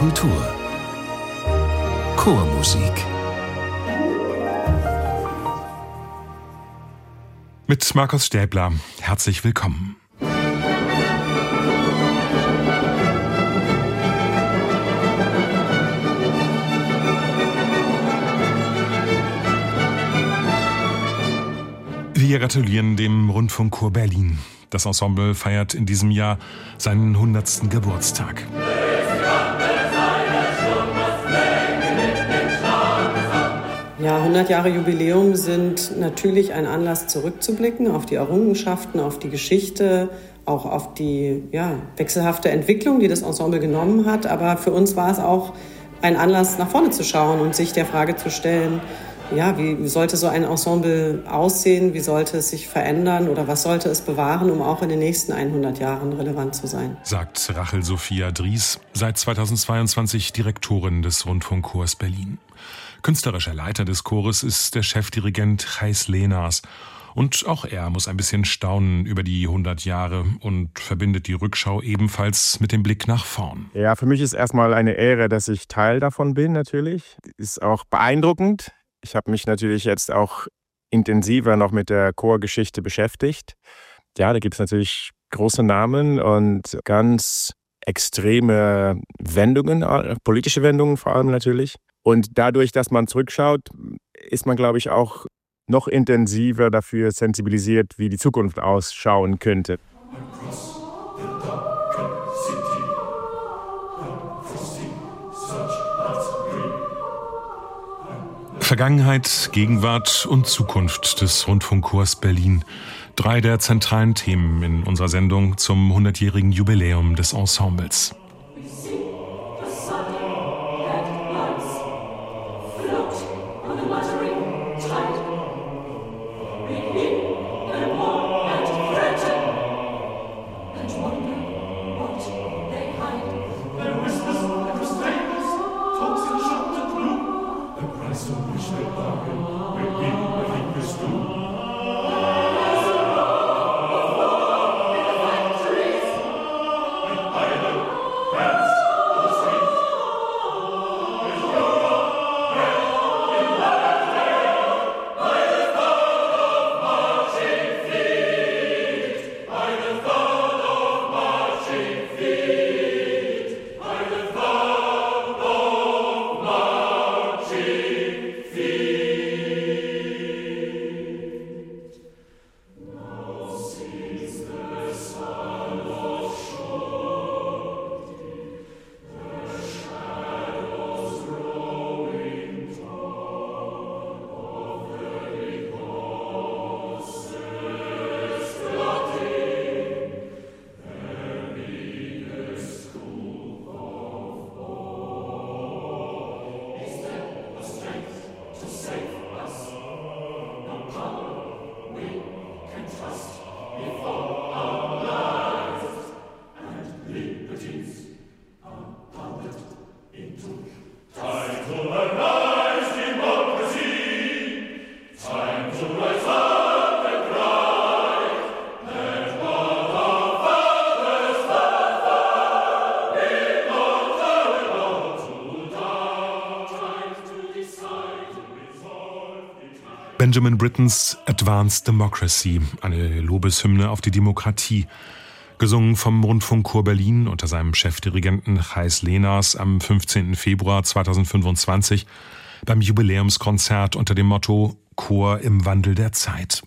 Kultur Chormusik mit Markus Stäbler. Herzlich willkommen. Wir gratulieren dem Rundfunkchor Berlin. Das Ensemble feiert in diesem Jahr seinen 100. Geburtstag. Ja, 100 Jahre Jubiläum sind natürlich ein Anlass zurückzublicken auf die Errungenschaften, auf die Geschichte, auch auf die wechselhafte Entwicklung, die das Ensemble genommen hat. Aber für uns war es auch ein Anlass, nach vorne zu schauen und sich der Frage zu stellen, wie sollte so ein Ensemble aussehen, wie sollte es sich verändern oder was sollte es bewahren, um auch in den nächsten 100 Jahren relevant zu sein. Sagt Rachel Sophia Dries, seit 2022 Direktorin des Rundfunkchors Berlin. Künstlerischer Leiter des Chores ist der Chefdirigent Gijs Leenaers. Und auch er muss ein bisschen staunen über die 100 Jahre und verbindet die Rückschau ebenfalls mit dem Blick nach vorn. Ja, für mich ist erstmal eine Ehre, dass ich Teil davon bin natürlich. Ist auch beeindruckend. Ich habe mich natürlich jetzt auch intensiver noch mit der Chorgeschichte beschäftigt. Ja, da gibt es natürlich große Namen und ganz extreme Wendungen, politische Wendungen vor allem natürlich. Und dadurch, dass man zurückschaut, ist man, glaube ich, auch noch intensiver dafür sensibilisiert, wie die Zukunft ausschauen könnte. Vergangenheit, Gegenwart und Zukunft des Rundfunkchors Berlin. 3 der zentralen Themen in unserer Sendung zum 100-jährigen Jubiläum des Ensembles. Benjamin Brittens Advanced Democracy, eine Lobeshymne auf die Demokratie, gesungen vom Rundfunkchor Berlin unter seinem Chefdirigenten Gijs Leenaers am 15. Februar 2025 beim Jubiläumskonzert unter dem Motto Chor im Wandel der Zeit.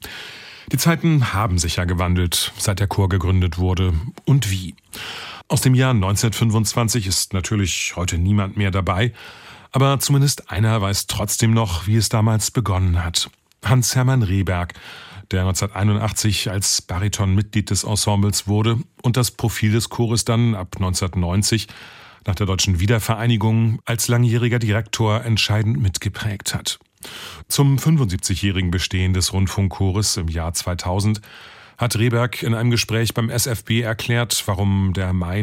Die Zeiten haben sich ja gewandelt, seit der Chor gegründet wurde. Und wie? Aus dem Jahr 1925 ist natürlich heute niemand mehr dabei, aber zumindest einer weiß trotzdem noch, wie es damals begonnen hat. Hans-Hermann Rehberg, der 1981 als Bariton Mitglied des Ensembles wurde und das Profil des Chores dann ab 1990 nach der deutschen Wiedervereinigung als langjähriger Direktor entscheidend mitgeprägt hat. Zum 75-jährigen Bestehen des Rundfunkchores im Jahr 2000 hat Rehberg in einem Gespräch beim SFB erklärt, warum der Mai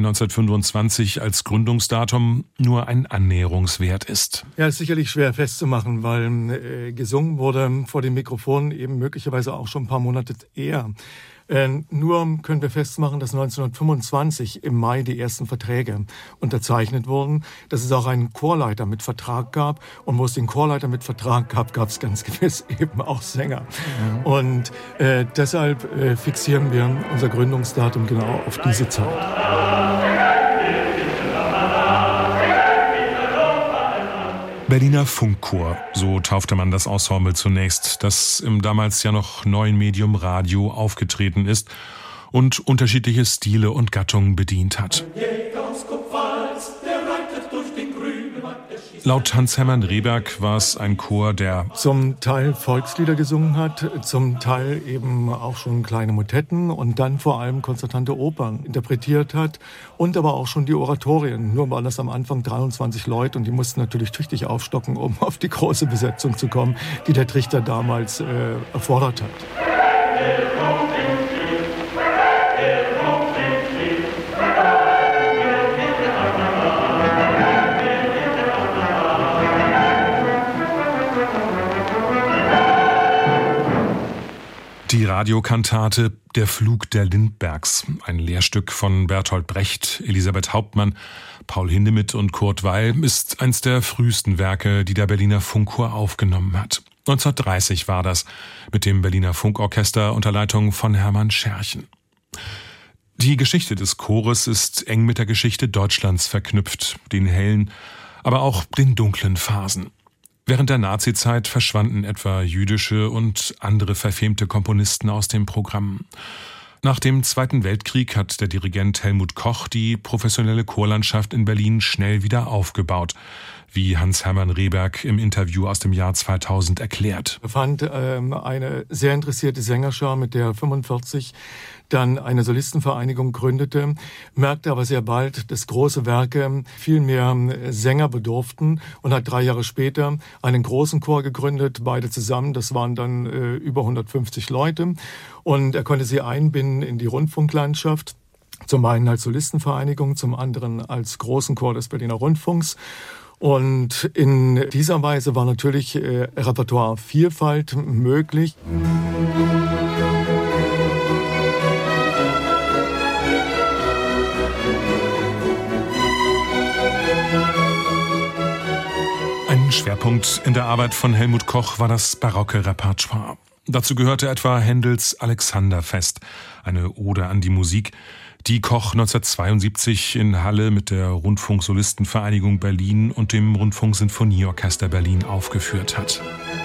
1925 als Gründungsdatum nur ein Annäherungswert ist. Ja, ist sicherlich schwer festzumachen, weil gesungen wurde vor dem Mikrofon eben möglicherweise auch schon ein paar Monate eher. Nur können wir festmachen, dass 1925 im Mai die ersten Verträge unterzeichnet wurden, dass es auch einen Chorleiter mit Vertrag gab. Und wo es den Chorleiter mit Vertrag gab, gab es ganz gewiss eben auch Sänger. Mhm. Und deshalb fixieren wir unser Gründungsdatum genau auf diese Zeit. Berliner Funkchor, so taufte man das Ensemble zunächst, das im damals ja noch neuen Medium Radio aufgetreten ist und unterschiedliche Stile und Gattungen bedient hat. Laut Hans-Hermann Rehberg war es ein Chor, der zum Teil Volkslieder gesungen hat, zum Teil eben auch schon kleine Motetten und dann vor allem konzertante Opern interpretiert hat und aber auch schon die Oratorien. Nur waren das am Anfang 23 Leute und die mussten natürlich tüchtig aufstocken, um auf die große Besetzung zu kommen, die der Trichter damals erfordert hat. Die Radiokantate Der Flug der Lindbergs, ein Lehrstück von Bertolt Brecht, Elisabeth Hauptmann, Paul Hindemith und Kurt Weill, ist eins der frühesten Werke, die der Berliner Funkchor aufgenommen hat. 1930 war das, mit dem Berliner Funkorchester unter Leitung von Hermann Scherchen. Die Geschichte des Chores ist eng mit der Geschichte Deutschlands verknüpft, den hellen, aber auch den dunklen Phasen. Während der Nazizeit verschwanden etwa jüdische und andere verfemte Komponisten aus dem Programm. Nach dem Zweiten Weltkrieg hat der Dirigent Helmut Koch die professionelle Chorlandschaft in Berlin schnell wieder aufgebaut, wie Hans-Hermann Rehberg im Interview aus dem Jahr 2000 erklärt. Er fand eine sehr interessierte Sängerschar, mit der er 1945 dann eine Solistenvereinigung gründete, merkte aber sehr bald, dass große Werke viel mehr Sänger bedurften und hat 3 Jahre später einen großen Chor gegründet, beide zusammen. Das waren dann über 150 Leute und er konnte sie einbinden in die Rundfunklandschaft. Zum einen als Solistenvereinigung, zum anderen als großen Chor des Berliner Rundfunks. Und in dieser Weise war natürlich Repertoirevielfalt möglich. Ein Schwerpunkt in der Arbeit von Helmut Koch war das barocke Repertoire. Dazu gehörte etwa Händels Alexanderfest, eine Ode an die Musik, die Koch 1972 in Halle mit der Rundfunksolistenvereinigung Berlin und dem Rundfunksinfonieorchester Berlin aufgeführt hat.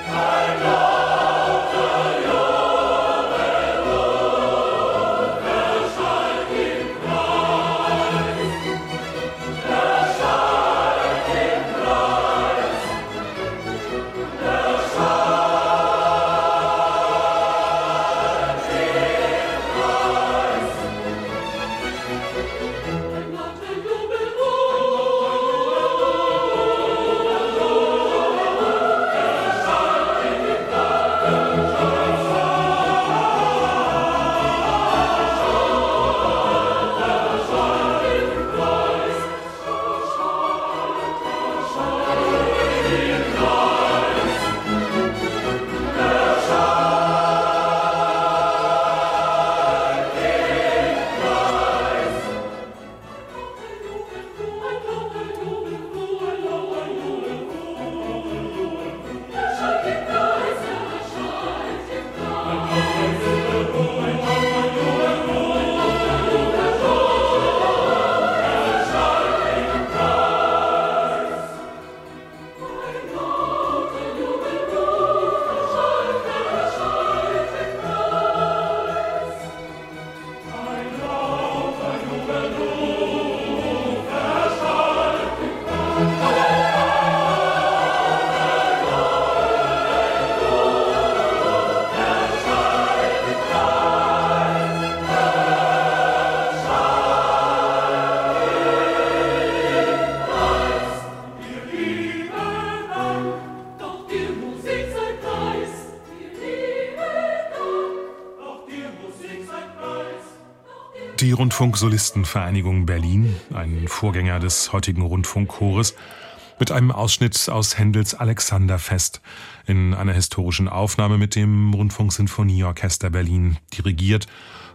Die Rundfunksolistenvereinigung Berlin, ein Vorgänger des heutigen Rundfunkchores, mit einem Ausschnitt aus Händels Alexanderfest in einer historischen Aufnahme mit dem Rundfunksinfonieorchester Berlin, dirigiert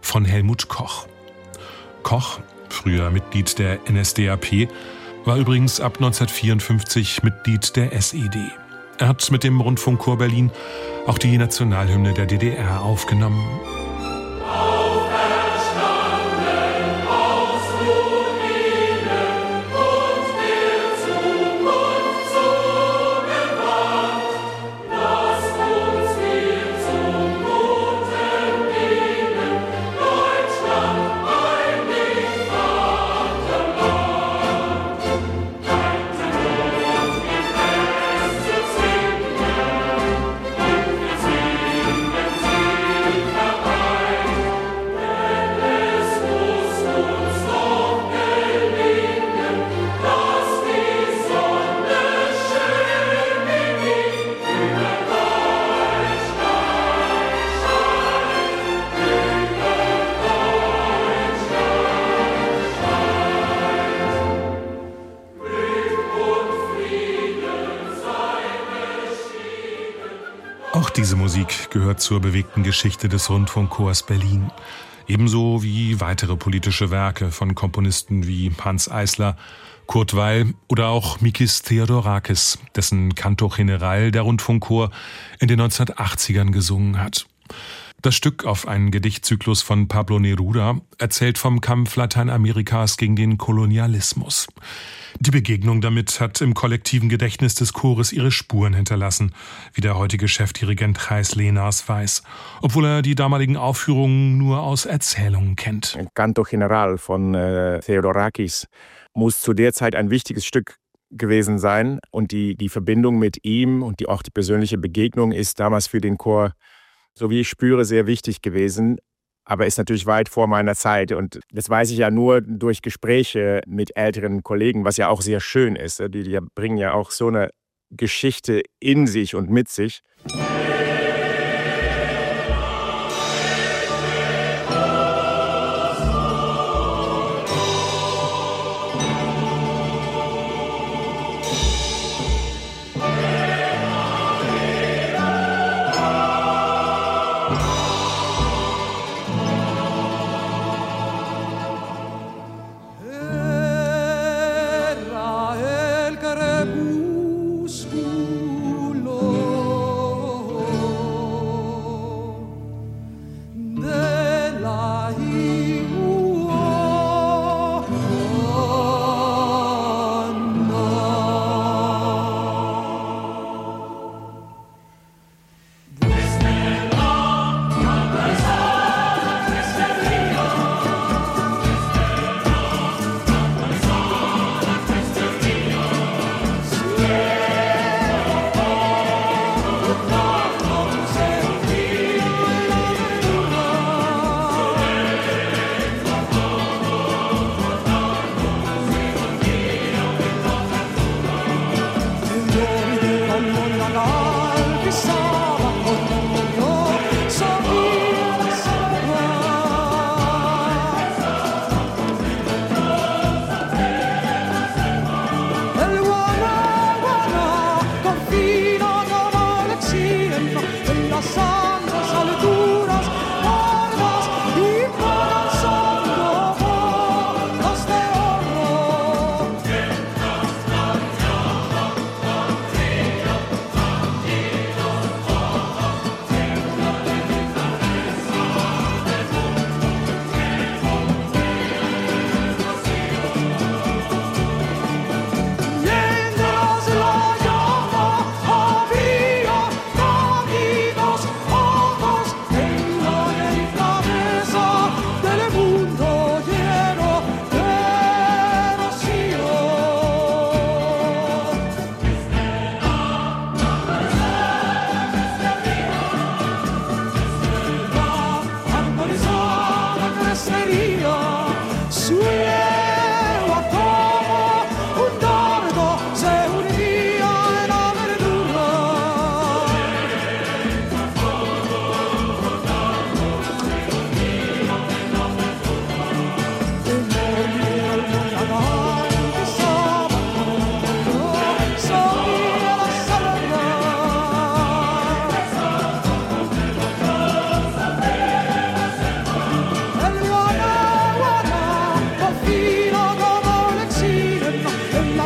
von Helmut Koch. Koch, früher Mitglied der NSDAP, war übrigens ab 1954 Mitglied der SED. Er hat mit dem Rundfunkchor Berlin auch die Nationalhymne der DDR aufgenommen. Auch diese Musik gehört zur bewegten Geschichte des Rundfunkchors Berlin. Ebenso wie weitere politische Werke von Komponisten wie Hanns Eisler, Kurt Weill oder auch Mikis Theodorakis, dessen Canto General der Rundfunkchor in den 1980ern gesungen hat. Das Stück auf einen Gedichtzyklus von Pablo Neruda erzählt vom Kampf Lateinamerikas gegen den Kolonialismus. Die Begegnung damit hat im kollektiven Gedächtnis des Chores ihre Spuren hinterlassen, wie der heutige Chefdirigent Gijs Leenaers weiß, obwohl er die damaligen Aufführungen nur aus Erzählungen kennt. Canto General von Theodorakis muss zu der Zeit ein wichtiges Stück gewesen sein. Und die Verbindung mit ihm und auch die persönliche Begegnung ist damals für den Chor, so wie ich spüre, sehr wichtig gewesen. Aber ist natürlich weit vor meiner Zeit. Und das weiß ich ja nur durch Gespräche mit älteren Kollegen, was ja auch sehr schön ist. Die bringen ja auch so eine Geschichte in sich und mit sich.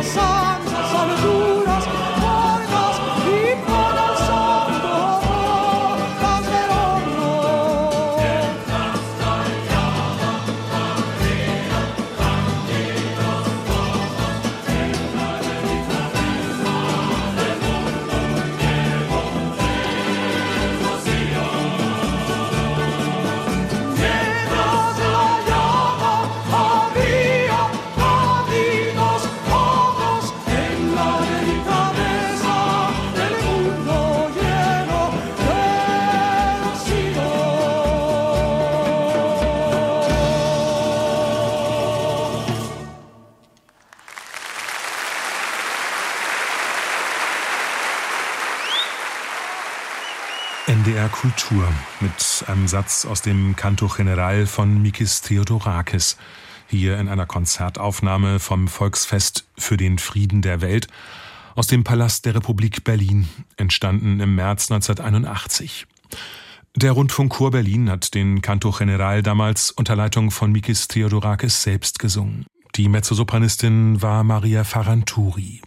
NDR Kultur mit einem Satz aus dem Canto General von Mikis Theodorakis, hier in einer Konzertaufnahme vom Volksfest für den Frieden der Welt aus dem Palast der Republik Berlin, entstanden im März 1981. Der Rundfunkchor Berlin hat den Canto General damals unter Leitung von Mikis Theodorakis selbst gesungen. Die Mezzosopranistin war Maria Ferranturi.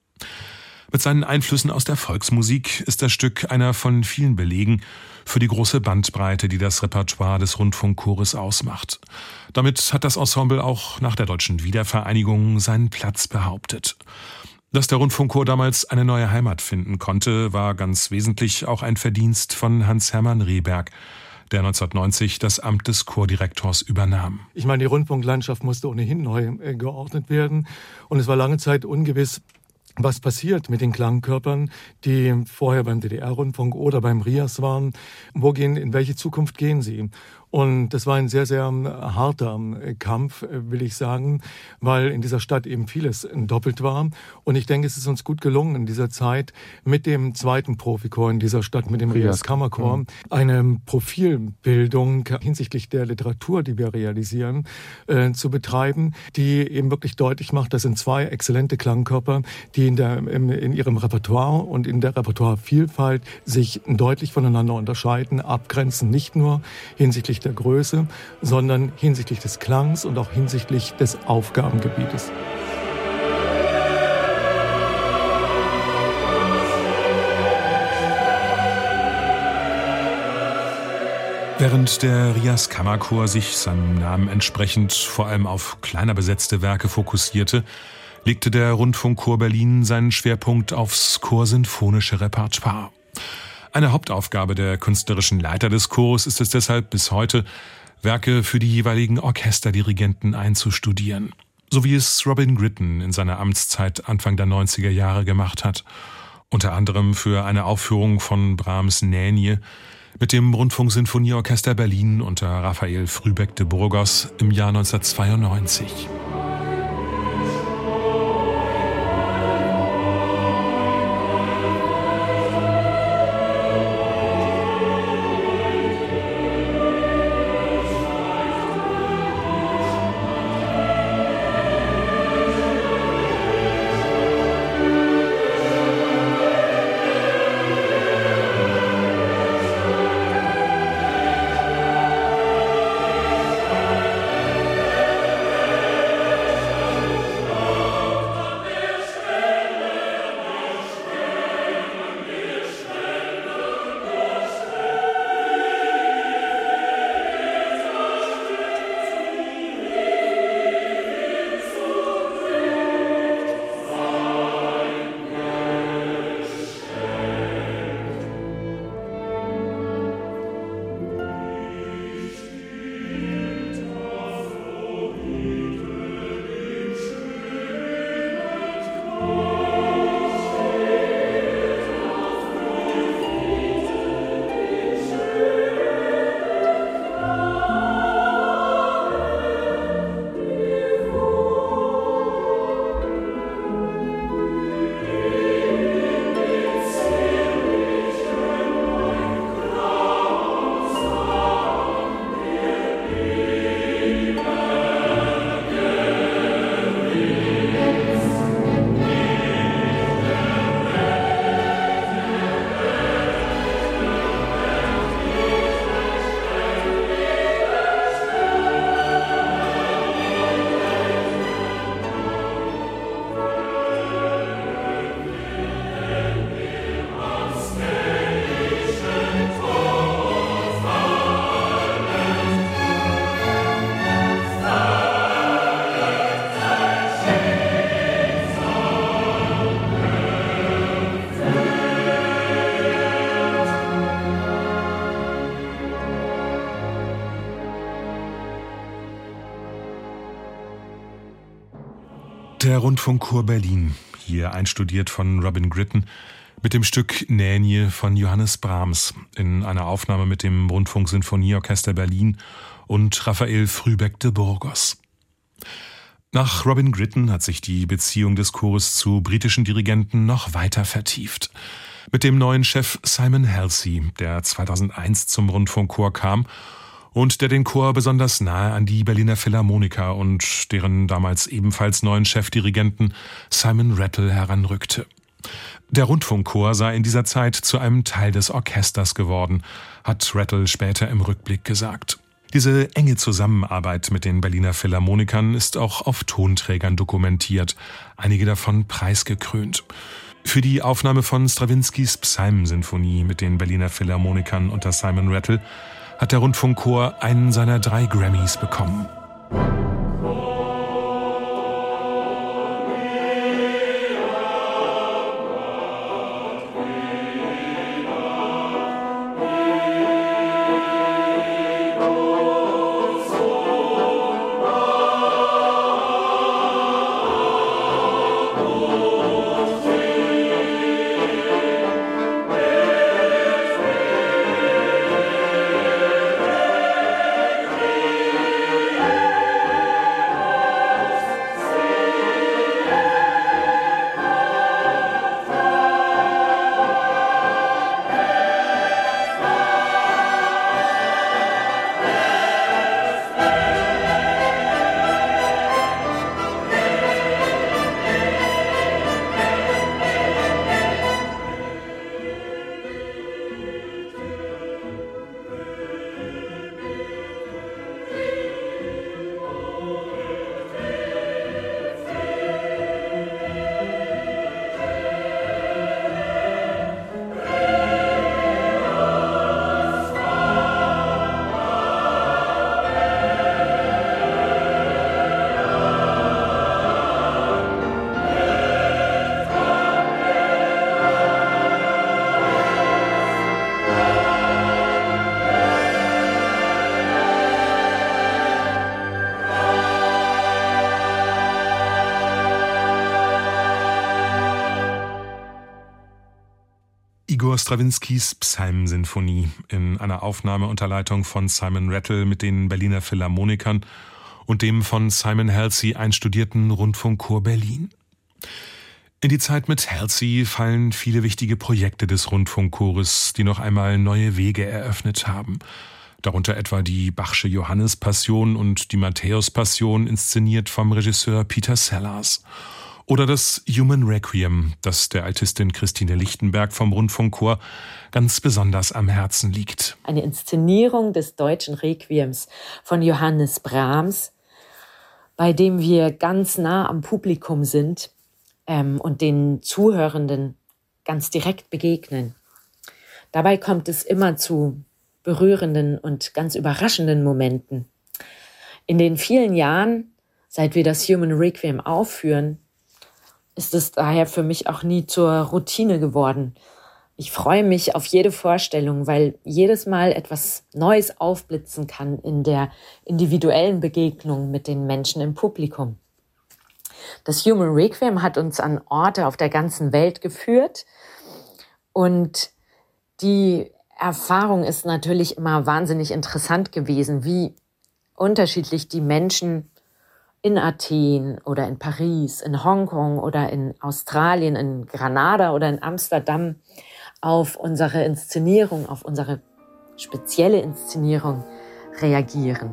Mit seinen Einflüssen aus der Volksmusik ist das Stück einer von vielen Belegen für die große Bandbreite, die das Repertoire des Rundfunkchores ausmacht. Damit hat das Ensemble auch nach der deutschen Wiedervereinigung seinen Platz behauptet. Dass der Rundfunkchor damals eine neue Heimat finden konnte, war ganz wesentlich auch ein Verdienst von Hans-Hermann Rehberg, der 1990 das Amt des Chordirektors übernahm. Ich meine, die Rundfunklandschaft musste ohnehin neu geordnet werden und es war lange Zeit ungewiss, was passiert mit den Klangkörpern, die vorher beim DDR-Rundfunk oder beim RIAS waren. In welche Zukunft gehen sie? Und das war ein sehr, sehr harter Kampf, will ich sagen, weil in dieser Stadt eben vieles doppelt war. Und ich denke, es ist uns gut gelungen, in dieser Zeit mit dem zweiten Profichor in dieser Stadt, mit dem RIAS Kammerchor, eine Profilbildung hinsichtlich der Literatur, die wir realisieren, zu betreiben, die eben wirklich deutlich macht, das sind zwei exzellente Klangkörper, die in ihrem Repertoire und in der Repertoirevielfalt sich deutlich voneinander unterscheiden, abgrenzen, nicht nur hinsichtlich der Größe, sondern hinsichtlich des Klangs und auch hinsichtlich des Aufgabengebietes. Während der RIAS Kammerchor sich seinem Namen entsprechend vor allem auf kleiner besetzte Werke fokussierte, legte der Rundfunkchor Berlin seinen Schwerpunkt aufs chorsinfonische Repertoire. Eine Hauptaufgabe der künstlerischen Leiter des Chors ist es deshalb bis heute, Werke für die jeweiligen Orchesterdirigenten einzustudieren. So wie es Robin Gritton in seiner Amtszeit Anfang der 90er Jahre gemacht hat. Unter anderem für eine Aufführung von Brahms Nänie mit dem Rundfunksinfonieorchester Berlin unter Raphael Frühbeck de Burgos im Jahr 1992. Der Rundfunkchor Berlin, hier einstudiert von Robin Gritton, mit dem Stück Nänie von Johannes Brahms in einer Aufnahme mit dem Rundfunksinfonieorchester Berlin und Raphael Frühbeck de Burgos. Nach Robin Gritton hat sich die Beziehung des Chores zu britischen Dirigenten noch weiter vertieft. Mit dem neuen Chef Simon Halsey, der 2001 zum Rundfunkchor kam und der den Chor besonders nahe an die Berliner Philharmoniker und deren damals ebenfalls neuen Chefdirigenten Simon Rattle heranrückte. Der Rundfunkchor sei in dieser Zeit zu einem Teil des Orchesters geworden, hat Rattle später im Rückblick gesagt. Diese enge Zusammenarbeit mit den Berliner Philharmonikern ist auch auf Tonträgern dokumentiert, einige davon preisgekrönt. Für die Aufnahme von Strawinskys Psalmensinfonie mit den Berliner Philharmonikern unter Simon Rattle hat der Rundfunkchor einen seiner 3 Grammys bekommen. Igor Strawinskys Psalmensinfonie in einer Aufnahme unter Leitung von Simon Rattle mit den Berliner Philharmonikern und dem von Simon Halsey einstudierten Rundfunkchor Berlin. In die Zeit mit Halsey fallen viele wichtige Projekte des Rundfunkchores, die noch einmal neue Wege eröffnet haben. Darunter etwa die Bachsche Johannespassion und die Matthäuspassion, inszeniert vom Regisseur Peter Sellars. Oder das Human Requiem, das der Altistin Christine Lichtenberg vom Rundfunkchor ganz besonders am Herzen liegt. Eine Inszenierung des deutschen Requiems von Johannes Brahms, bei dem wir ganz nah am Publikum sind und den Zuhörenden ganz direkt begegnen. Dabei kommt es immer zu berührenden und ganz überraschenden Momenten. In den vielen Jahren, seit wir das Human Requiem aufführen, ist es daher für mich auch nie zur Routine geworden. Ich freue mich auf jede Vorstellung, weil jedes Mal etwas Neues aufblitzen kann in der individuellen Begegnung mit den Menschen im Publikum. Das Human Requiem hat uns an Orte auf der ganzen Welt geführt und die Erfahrung ist natürlich immer wahnsinnig interessant gewesen, wie unterschiedlich die Menschen in Athen oder in Paris, in Hongkong oder in Australien, in Granada oder in Amsterdam auf unsere Inszenierung, auf unsere spezielle Inszenierung reagieren.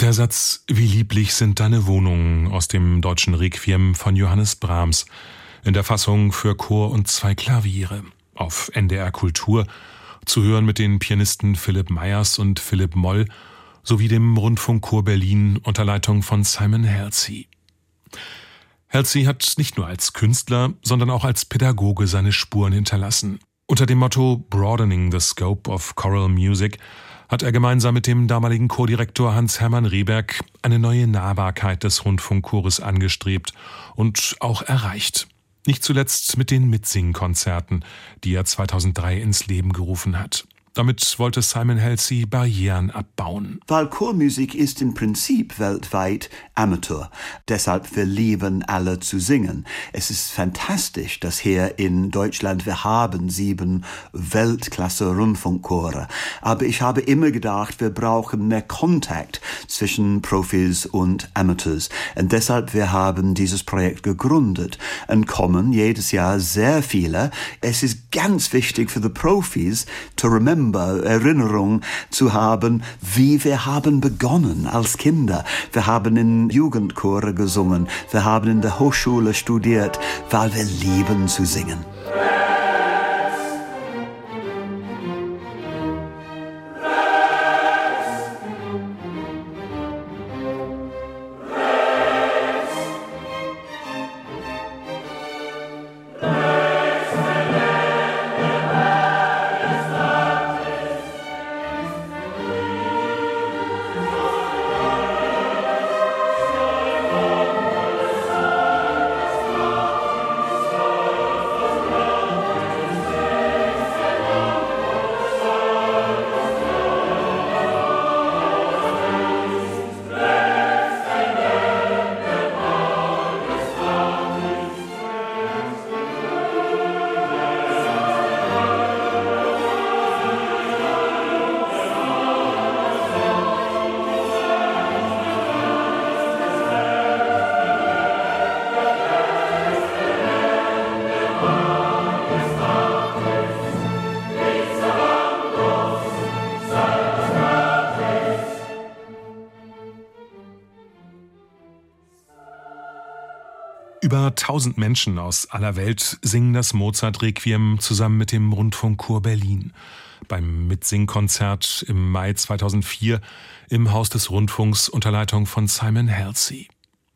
Der Satz »Wie lieblich sind deine Wohnungen« aus dem deutschen Requiem von Johannes Brahms in der Fassung für Chor und 2 Klaviere auf NDR Kultur, zu hören mit den Pianisten Philipp Meyers und Philipp Moll sowie dem Rundfunkchor Berlin unter Leitung von Simon Halsey. Halsey hat nicht nur als Künstler, sondern auch als Pädagoge seine Spuren hinterlassen. Unter dem Motto »Broadening the Scope of Choral Music« hat er gemeinsam mit dem damaligen Chordirektor Hans-Hermann Rehberg eine neue Nahbarkeit des Rundfunkchores angestrebt und auch erreicht. Nicht zuletzt mit den Mitsingkonzerten, die er 2003 ins Leben gerufen hat. Damit wollte Simon Halsey Barrieren abbauen. Weil Chormusik ist im Prinzip weltweit Amateur. Deshalb wir lieben alle zu singen. Es ist fantastisch, dass hier in Deutschland wir haben 7 Weltklasse-Rundfunkchore. Aber ich habe immer gedacht, wir brauchen mehr Kontakt zwischen Profis und Amateurs. Und deshalb wir haben dieses Projekt gegründet. Und kommen jedes Jahr sehr viele. Es ist ganz wichtig für die Profis to remember, Erinnerung zu haben, wie wir haben begonnen als Kinder. Wir haben in Jugendchore gesungen, wir haben in der Hochschule studiert, weil wir lieben zu singen. Über 1000 Menschen aus aller Welt singen das Mozart-Requiem zusammen mit dem Rundfunkchor Berlin beim Mitsingkonzert im Mai 2004 im Haus des Rundfunks unter Leitung von Simon Halsey.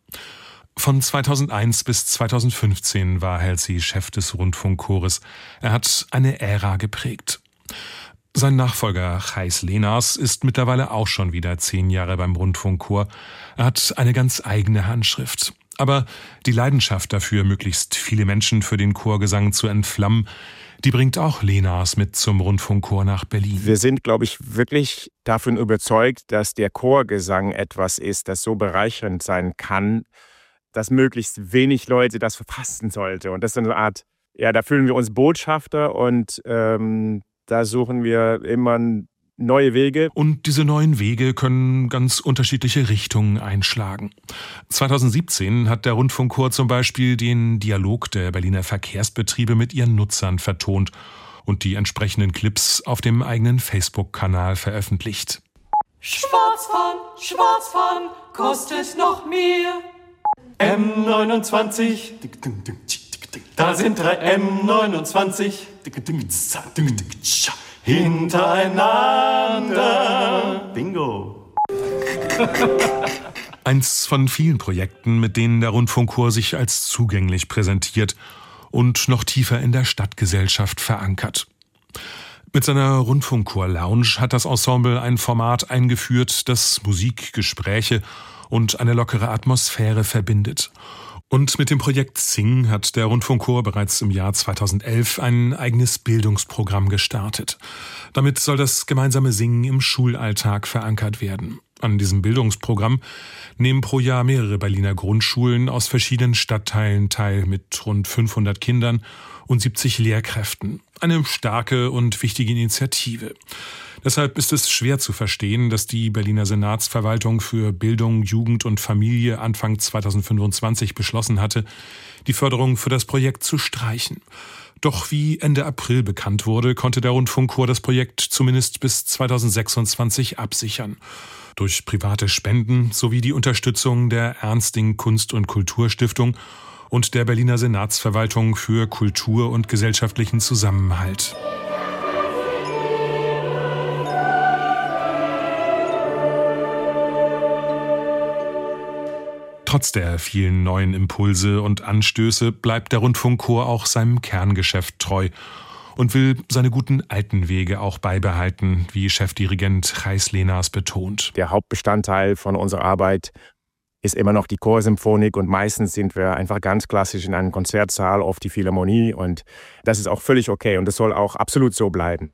Von 2001 bis 2015 war Halsey Chef des Rundfunkchores. Er hat eine Ära geprägt. Sein Nachfolger Gijs Leenaers ist mittlerweile auch schon wieder 10 Jahre beim Rundfunkchor. Er hat eine ganz eigene Handschrift. Aber die Leidenschaft dafür, möglichst viele Menschen für den Chorgesang zu entflammen, die bringt auch Leenaers mit zum Rundfunkchor nach Berlin. Wir sind, glaube ich, wirklich davon überzeugt, dass der Chorgesang etwas ist, das so bereichernd sein kann, dass möglichst wenig Leute das verpassen sollte. Und das ist eine Art, ja, da fühlen wir uns Botschafter und da suchen wir immer neue Wege. Und diese neuen Wege können ganz unterschiedliche Richtungen einschlagen. 2017 hat der Rundfunkchor zum Beispiel den Dialog der Berliner Verkehrsbetriebe mit ihren Nutzern vertont und die entsprechenden Clips auf dem eigenen Facebook-Kanal veröffentlicht. Schwarzfahren kostet noch mehr. M29, da sind 3 M29, hintereinander. Bingo. Eins von vielen Projekten, mit denen der Rundfunkchor sich als zugänglich präsentiert und noch tiefer in der Stadtgesellschaft verankert. Mit seiner Rundfunkchor-Lounge hat das Ensemble ein Format eingeführt, das Musik, Gespräche und eine lockere Atmosphäre verbindet. Und mit dem Projekt Sing hat der Rundfunkchor bereits im Jahr 2011 ein eigenes Bildungsprogramm gestartet. Damit soll das gemeinsame Singen im Schulalltag verankert werden. An diesem Bildungsprogramm nehmen pro Jahr mehrere Berliner Grundschulen aus verschiedenen Stadtteilen teil mit rund 500 Kindern und 70 Lehrkräften. Eine starke und wichtige Initiative. Deshalb ist es schwer zu verstehen, dass die Berliner Senatsverwaltung für Bildung, Jugend und Familie Anfang 2025 beschlossen hatte, die Förderung für das Projekt zu streichen. Doch wie Ende April bekannt wurde, konnte der Rundfunkchor das Projekt zumindest bis 2026 absichern. durch private Spenden sowie die Unterstützung der Ernsting Kunst- und Kulturstiftung und der Berliner Senatsverwaltung für Kultur und gesellschaftlichen Zusammenhalt. Trotz der vielen neuen Impulse und Anstöße bleibt der Rundfunkchor auch seinem Kerngeschäft treu und will seine guten alten Wege auch beibehalten, wie Chefdirigent Gijs Leenaers betont. Der Hauptbestandteil von unserer Arbeit ist immer noch die Chorsymphonik und meistens sind wir einfach ganz klassisch in einem Konzertsaal, oft die Philharmonie, und das ist auch völlig okay und das soll auch absolut so bleiben.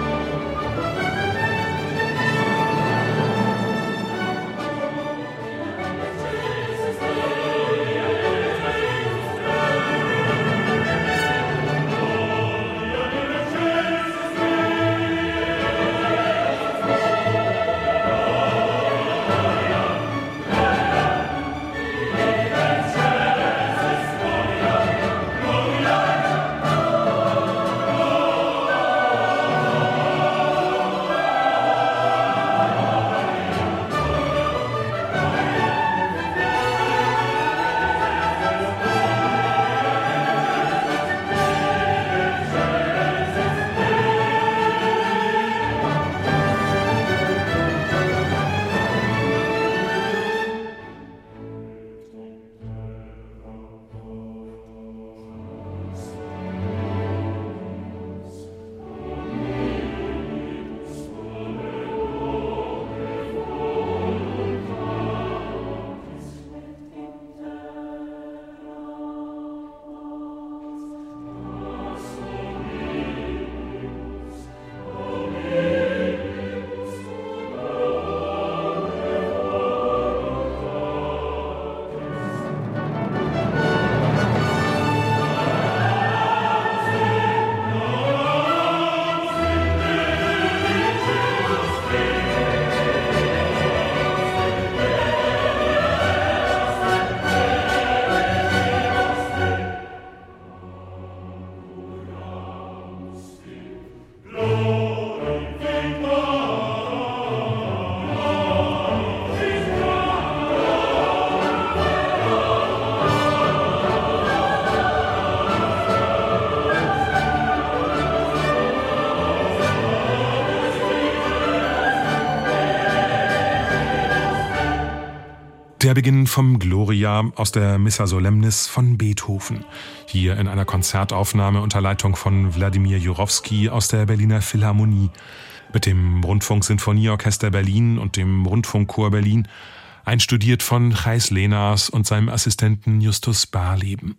Der Beginn vom Gloria aus der Missa Solemnis von Beethoven. Hier in einer Konzertaufnahme unter Leitung von Wladimir Jurowski aus der Berliner Philharmonie. Mit dem Rundfunksinfonieorchester Berlin und dem Rundfunkchor Berlin. Einstudiert von Gijs Leenaers und seinem Assistenten Justus Barleben.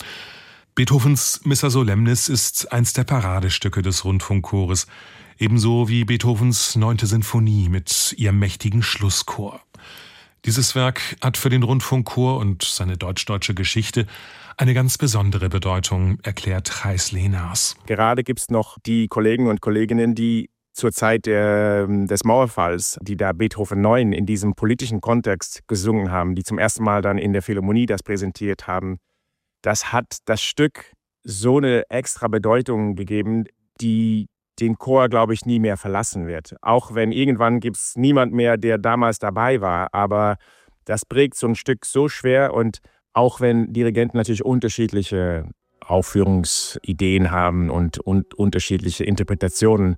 Beethovens Missa Solemnis ist eins der Paradestücke des Rundfunkchores. Ebenso wie Beethovens 9. Sinfonie mit ihrem mächtigen Schlusschor. Dieses Werk hat für den Rundfunkchor und seine deutsch-deutsche Geschichte eine ganz besondere Bedeutung, erklärt Gijs Leenaers. Gerade gibt es noch die Kollegen und Kolleginnen, die zur Zeit des Mauerfalls, die da Beethoven 9 in diesem politischen Kontext gesungen haben, die zum ersten Mal dann in der Philharmonie das präsentiert haben. Das hat das Stück so eine extra Bedeutung gegeben, die den Chor, glaube ich, nie mehr verlassen wird. Auch wenn irgendwann gibt es niemand mehr, der damals dabei war. Aber das prägt so ein Stück so schwer. Und auch wenn Dirigenten natürlich unterschiedliche Aufführungsideen haben und unterschiedliche Interpretationen,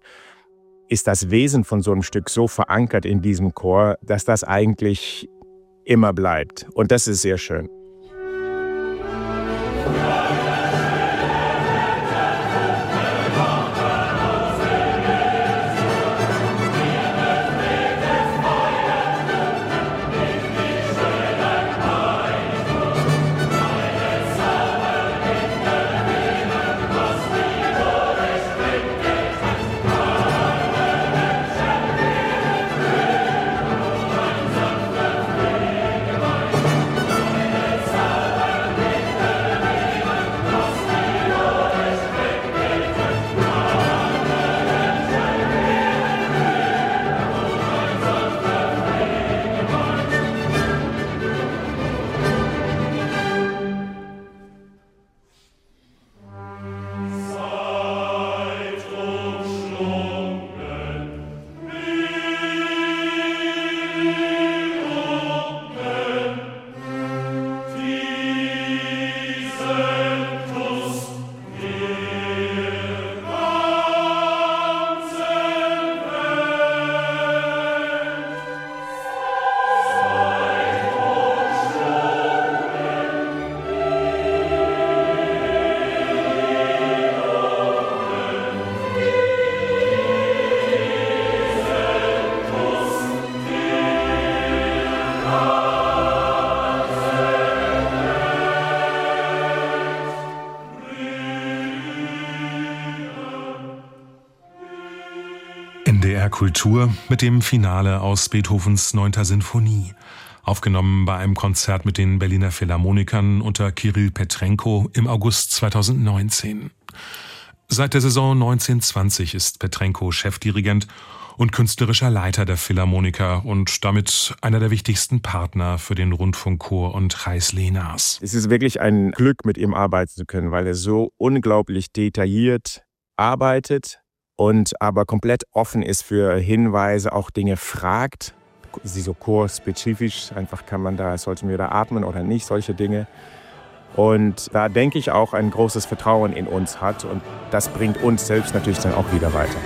ist das Wesen von so einem Stück so verankert in diesem Chor, dass das eigentlich immer bleibt. Und das ist sehr schön. SWR Kultur mit dem Finale aus Beethovens 9. Sinfonie. Aufgenommen bei einem Konzert mit den Berliner Philharmonikern unter Kirill Petrenko im August 2019. Seit der Saison 1920 ist Petrenko Chefdirigent und künstlerischer Leiter der Philharmoniker und damit einer der wichtigsten Partner für den Rundfunkchor und Gijs Leenaers. Es ist wirklich ein Glück, mit ihm arbeiten zu können, weil er so unglaublich detailliert arbeitet und aber komplett offen ist für Hinweise, auch Dinge fragt. Sie so chorspezifisch, einfach sollten wir da atmen oder nicht, solche Dinge. Und da denke ich auch ein großes Vertrauen in uns hat und das bringt uns selbst natürlich dann auch wieder weiter.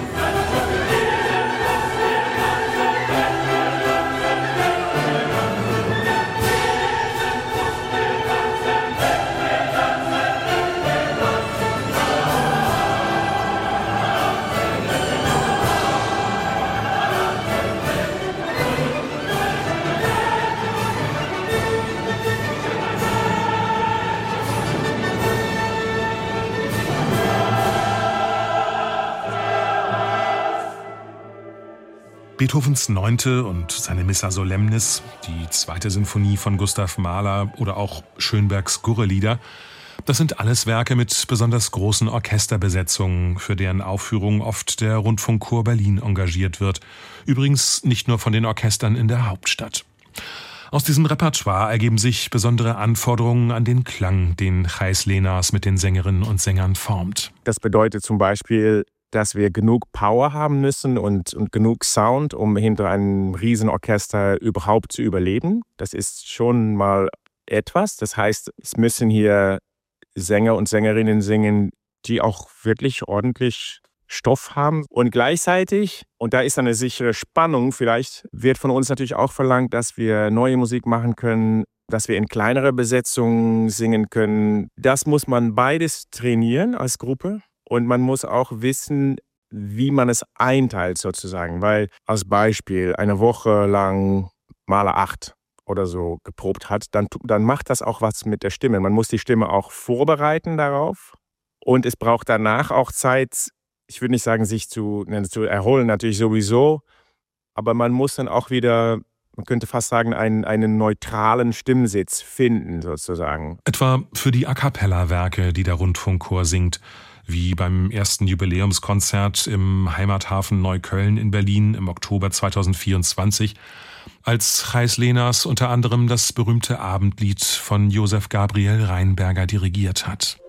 Beethovens 9. und seine Missa Solemnis, die 2. Sinfonie von Gustav Mahler oder auch Schönbergs Gurre-Lieder, das sind alles Werke mit besonders großen Orchesterbesetzungen, für deren Aufführung oft der Rundfunkchor Berlin engagiert wird. Übrigens nicht nur von den Orchestern in der Hauptstadt. Aus diesem Repertoire ergeben sich besondere Anforderungen an den Klang, den Gijs Leenaers mit den Sängerinnen und Sängern formt. Das bedeutet zum Beispiel, dass wir genug Power haben müssen und genug Sound, um hinter einem Riesenorchester überhaupt zu überleben. Das ist schon mal etwas. Das heißt, es müssen hier Sänger und Sängerinnen singen, die auch wirklich ordentlich Stoff haben. Und gleichzeitig, und da ist eine sichere Spannung vielleicht, wird von uns natürlich auch verlangt, dass wir neue Musik machen können, dass wir in kleinere Besetzungen singen können. Das muss man beides trainieren als Gruppe. Und man muss auch wissen, wie man es einteilt sozusagen. Weil als Beispiel eine Woche lang Mahler 8 oder so geprobt hat, dann macht das auch was mit der Stimme. Man muss die Stimme auch vorbereiten darauf. Und es braucht danach auch Zeit, ich würde nicht sagen, sich zu erholen, natürlich sowieso. Aber man muss dann auch wieder, man könnte fast sagen, einen neutralen Stimmsitz finden sozusagen. Etwa für die A-cappella-Werke, die der Rundfunkchor singt, wie beim ersten Jubiläumskonzert im Heimathafen Neukölln in Berlin im Oktober 2024, als Gijs Leenaers unter anderem das berühmte Abendlied von Josef Gabriel Rheinberger dirigiert hat.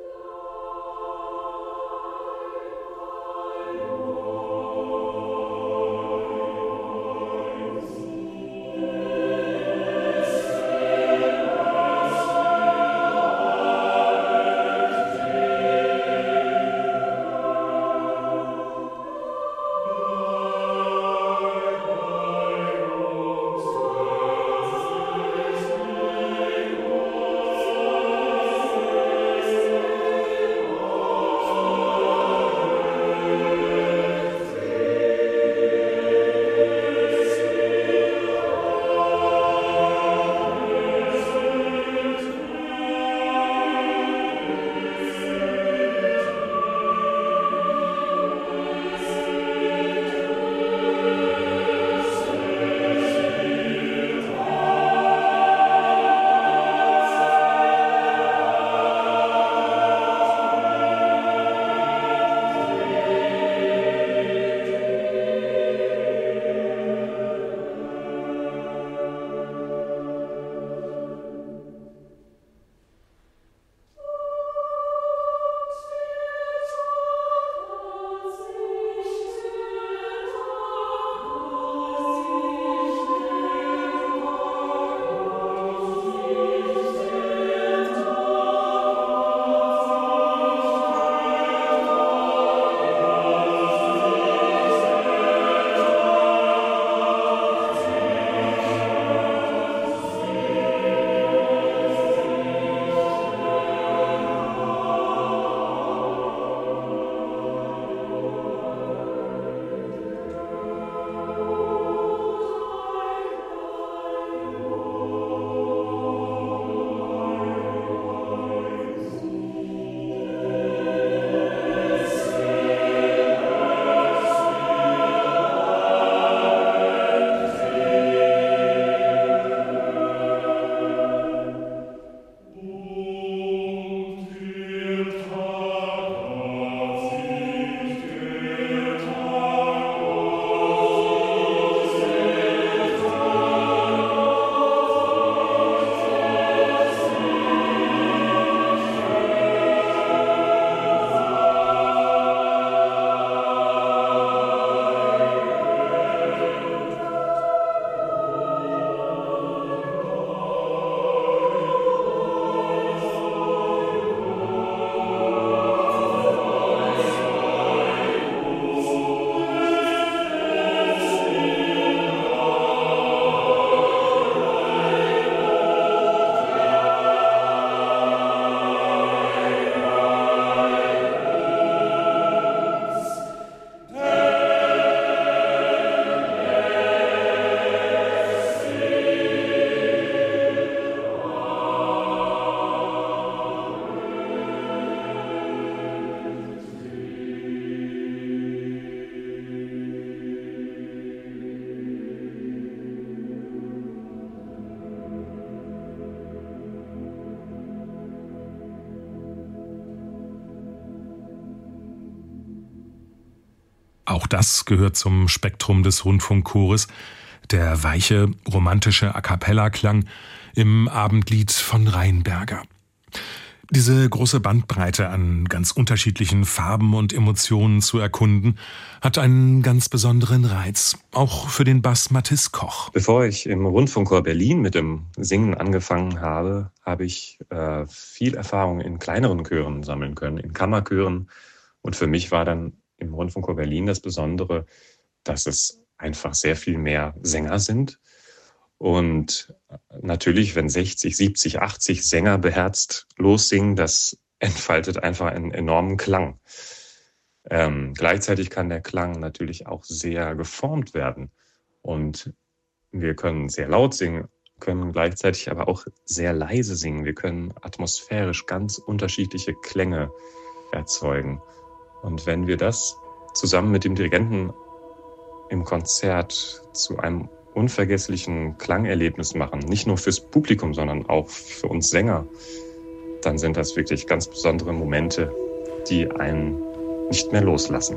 Auch das gehört zum Spektrum des Rundfunkchores, der weiche, romantische A-cappella-Klang im Abendlied von Rheinberger. Diese große Bandbreite an ganz unterschiedlichen Farben und Emotionen zu erkunden, hat einen ganz besonderen Reiz, auch für den Bass Mathis Koch. Bevor ich im Rundfunkchor Berlin mit dem Singen angefangen habe, habe ich viel Erfahrung in kleineren Chören sammeln können, in Kammerchören. Und für mich war dann im Rundfunkchor Berlin das Besondere, dass es einfach sehr viel mehr Sänger sind. Und natürlich, wenn 60, 70, 80 Sänger beherzt lossingen, das entfaltet einfach einen enormen Klang. Gleichzeitig kann der Klang natürlich auch sehr geformt werden. Und wir können sehr laut singen, können gleichzeitig aber auch sehr leise singen. Wir können atmosphärisch ganz unterschiedliche Klänge erzeugen. Und wenn wir das zusammen mit dem Dirigenten im Konzert zu einem unvergesslichen Klangerlebnis machen, nicht nur fürs Publikum, sondern auch für uns Sänger, dann sind das wirklich ganz besondere Momente, die einen nicht mehr loslassen.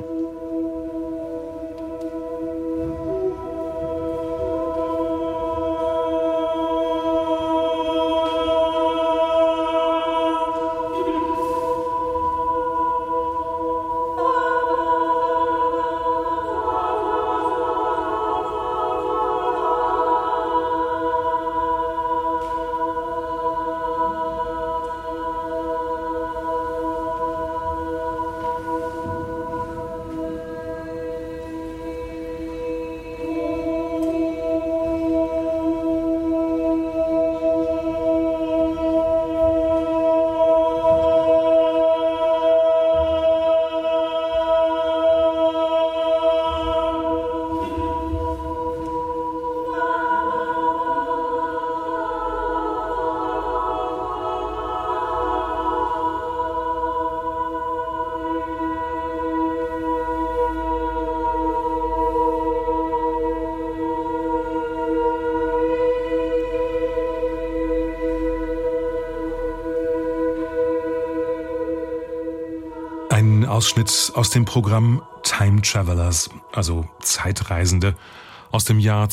Ein Ausschnitt aus dem Programm Time Travelers, also Zeitreisende, aus dem Jahr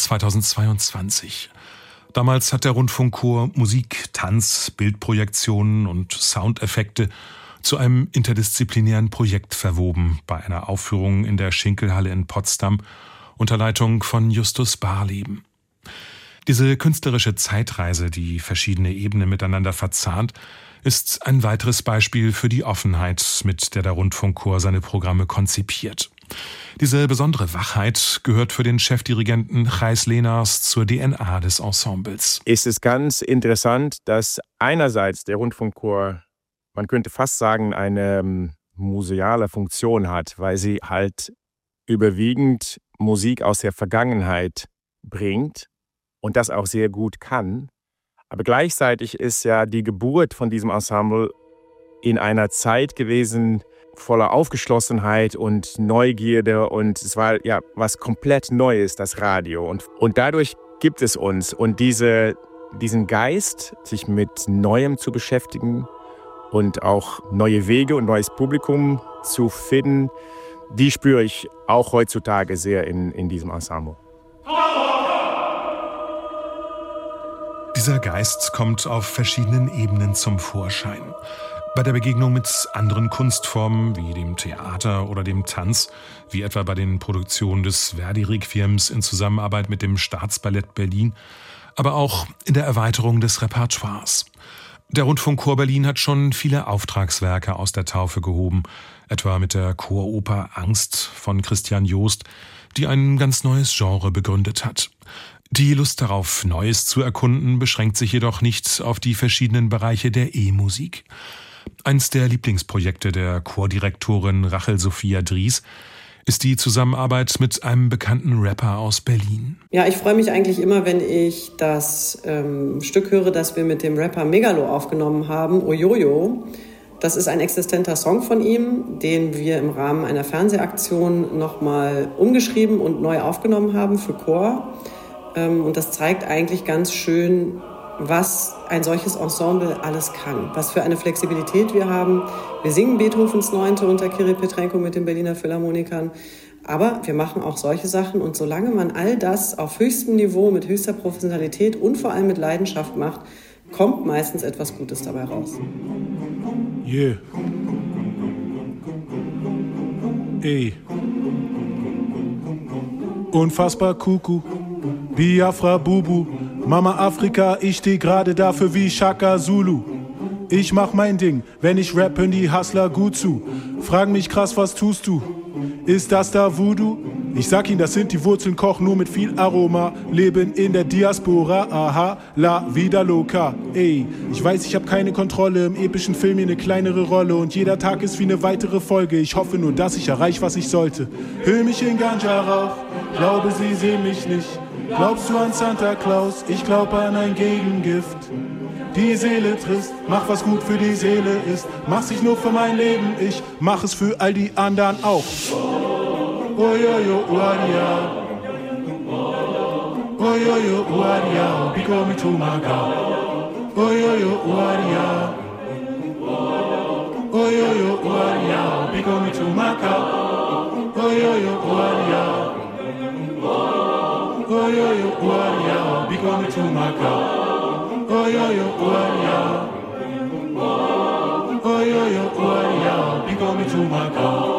2022. Damals hat der Rundfunkchor Musik, Tanz, Bildprojektionen und Soundeffekte zu einem interdisziplinären Projekt verwoben bei einer Aufführung in der Schinkelhalle in Potsdam unter Leitung von Justus Barleben. Diese künstlerische Zeitreise, die verschiedene Ebenen miteinander verzahnt, ist ein weiteres Beispiel für die Offenheit, mit der Rundfunkchor seine Programme konzipiert. Diese besondere Wachheit gehört für den Chefdirigenten Gijs Leenaers zur DNA des Ensembles. Es ist ganz interessant, dass einerseits der Rundfunkchor, man könnte fast sagen, eine museale Funktion hat, weil sie halt überwiegend Musik aus der Vergangenheit bringt und das auch sehr gut kann. Aber gleichzeitig ist ja die Geburt von diesem Ensemble in einer Zeit gewesen, voller Aufgeschlossenheit und Neugierde. Und es war ja was komplett Neues, das Radio. Und dadurch gibt es uns. Und diesen Geist, sich mit Neuem zu beschäftigen und auch neue Wege und neues Publikum zu finden, die spüre ich auch heutzutage sehr in diesem Ensemble. Dieser Geist kommt auf verschiedenen Ebenen zum Vorschein. Bei der Begegnung mit anderen Kunstformen wie dem Theater oder dem Tanz, wie etwa bei den Produktionen des Verdi-Requiems in Zusammenarbeit mit dem Staatsballett Berlin, aber auch in der Erweiterung des Repertoires. Der Rundfunkchor Berlin hat schon viele Auftragswerke aus der Taufe gehoben, etwa mit der Choroper Angst von Christian Joost, die ein ganz neues Genre begründet hat. Die Lust darauf, Neues zu erkunden, beschränkt sich jedoch nicht auf die verschiedenen Bereiche der E-Musik. Eins der Lieblingsprojekte der Chordirektorin Rachel Sophia Dries ist die Zusammenarbeit mit einem bekannten Rapper aus Berlin. Ja, ich freue mich eigentlich immer, wenn ich das Stück höre, das wir mit dem Rapper Megalo aufgenommen haben, Oyoyo. Das ist ein existenter Song von ihm, den wir im Rahmen einer Fernsehaktion nochmal umgeschrieben und neu aufgenommen haben für Chor. Und das zeigt eigentlich ganz schön, was ein solches Ensemble alles kann, was für eine Flexibilität wir haben. Wir singen Beethovens 9. unter Kirill Petrenko mit den Berliner Philharmonikern, Aber wir machen auch solche Sachen und solange man all das auf höchstem Niveau, mit höchster Professionalität und vor allem mit Leidenschaft macht, kommt meistens etwas Gutes dabei raus. Yeah. Ey. Unfassbar Kuku. Biafra Bubu. Mama Afrika, ich steh gerade dafür wie Shaka Zulu. Ich mach mein Ding, wenn ich rap, hören die Hustler gut zu. Fragen mich krass, was tust du? Ist das da Voodoo? Ich sag ihnen, das sind die Wurzeln, kochen nur mit viel Aroma. Leben in der Diaspora, aha, la vida loca. Ey, ich weiß, ich hab keine Kontrolle, im epischen Film hier eine kleinere Rolle. Und jeder Tag ist wie eine weitere Folge. Ich hoffe nur, dass ich erreich, was ich sollte. Hüll mich in Ganja-Rauch, glaube, sie sehen mich nicht. Glaubst du an Santa Claus? Ich glaub an ein Gegengift. Die Seele trist, mach was gut für die Seele ist. Mach's nicht nur für mein Leben, ich mach es für all die anderen auch. Oyoyo uaria, oyoyo uaria, biko mitumaka. Oyoyo uaria, oyoyo uaria, biko mitumaka. Oyoyo uaria, oyoyo uaria, biko mitumaka. Oyoyo uaria, oyoyo uaria, biko mitumaka.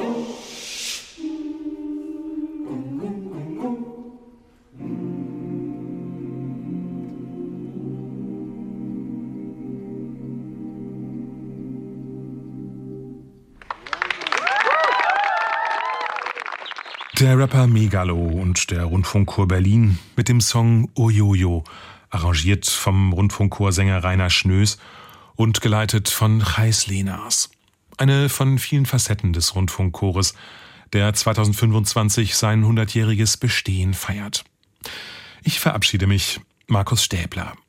Der Rapper Megalo und der Rundfunkchor Berlin mit dem Song Oyoyo, arrangiert vom Rundfunkchorsänger Rainer Schnös und geleitet von Gijs Leenaers. Eine von vielen Facetten des Rundfunkchores, der 2025 sein 100-jähriges Bestehen feiert. Ich verabschiede mich, Markus Stäbler.